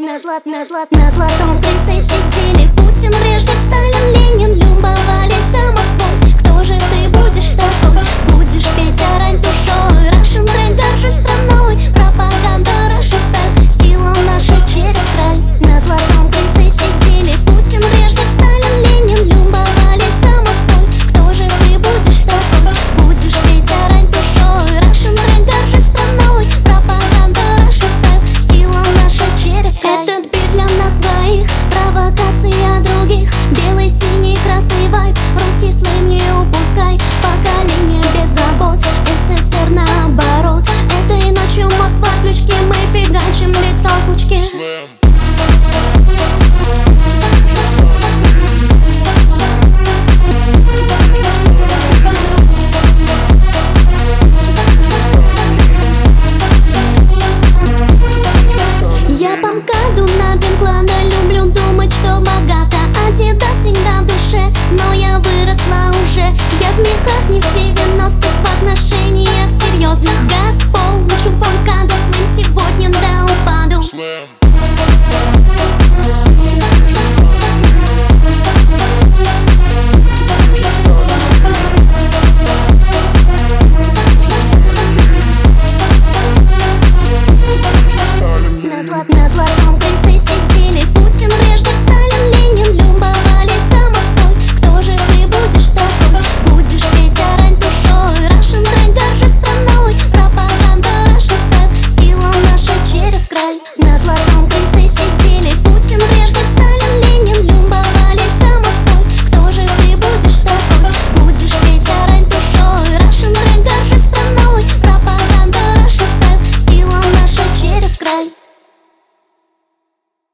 На золотом кольце сидели Путин, Брежнев, Сталин, Ленин. Любовались за Москвой. Кто же ты будешь такой? Будешь петь, орать душой. Russian train, горжусь страной. Пропаганда Russian style. Сила наша через край. На золотом кольце сидели Путин, Брежнев, Сталин, Ленин. Любовались за Москвой. Кто же ты будешь такой? Будешь петь, орать душой. Russian train, горжусь страной. Пропаганда Russian style. Сила наша через край. Этот бит для нас двоих, провокация других. Белый, синий, красный вайб. Русский слэм не упускай. Поколение без забот, СССР наоборот. Этой ночью Москва ключки. Мы фигачим бит в толкучке. Я по МКАДу на Бенклана. Люблю думать, что богата. Адидас всегда в душе, но я выросла уже. Я в мехах не в 90-х, в отношениях серьезных. Газпол, лечу по МКАДу, слым сегодня до упаду. На